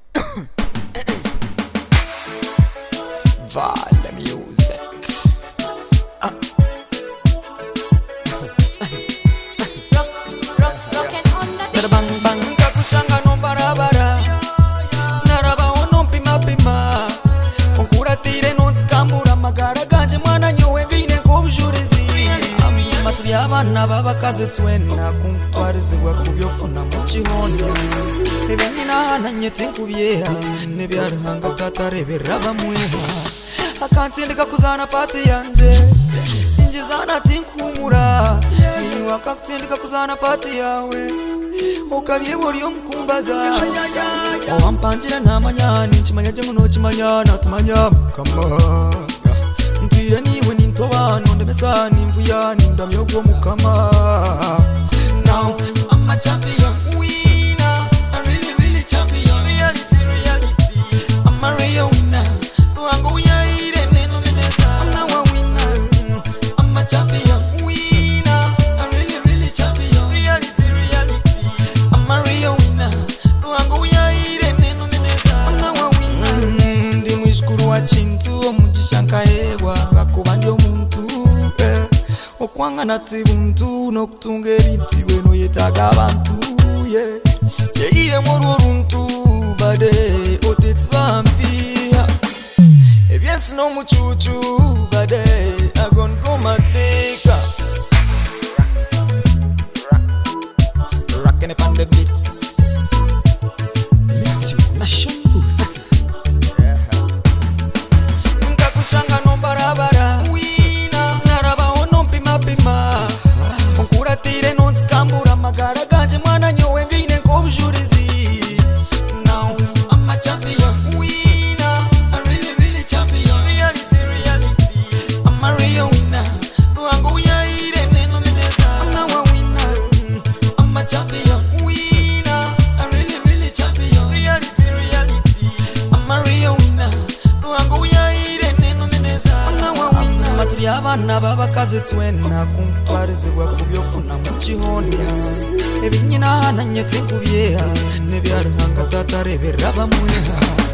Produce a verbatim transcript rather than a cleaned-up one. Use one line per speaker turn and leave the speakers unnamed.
Vale music. Ah. Bang bang kakushanga no barabara naraba ono pima pima onkuratire nonsikambura magara ganje mwana nyowe ngine nk'obujurizi amizima turi abana b'abakazi twena kuntwarizibwa kubyofuna mu kihondo ebyanyina nyete nkubyeha nebyarihanga tatarebera bamweha akansindika kuzana pati yanje injizana tinkumura niwa kakutsindika kuzana pati yawe ukabye buri omukumbaza owampanjira namanyani nkimanya gye muno kimanyana tumanya mukama ntwire niwe nintobano ndemesa nimvuya nindamya ogwo mukama. Now I'm a champion winner, a really really champion, reality reality, I'm a real winner. Luango uyaire neno menesa, I'm now a winner. I'm a champion winner, a really really champion, reality reality, I'm a real winner. Luango uyaire neno menesa, I'm now a winner. Ndi mwishukuru wa chintu omugisha nkaebwa bakuba ndi omuntu eh. Okwanga nati buntu nokutunga ebintu bweno yetaga abantu ye yeire moru runtu bade otetse bampiha ebyensi no muchuchu bade agon gomateka rockin' up on the beats meet you nation booth nkakushanga no barabara wina naraba ono pima pima onkuratire nonsikambura magara ganje mwana nyowe ngine nk'obujurizi. Now I'm a champion winner, a really really champion, reality reality, I'm a real winner. Luango uyaire neno menesa, I'm now a winner. I'm a champion winner, a really really champion, reality reality, I'm a real winner. Luango uyaire neno menesa, I'm now a winner. Amazima turi abana b'abakazi twena kuntwarizibwa kubyofuna mu kihondo ebinyina nyete nkubyeha nebyarihanga tatarebera bamweha.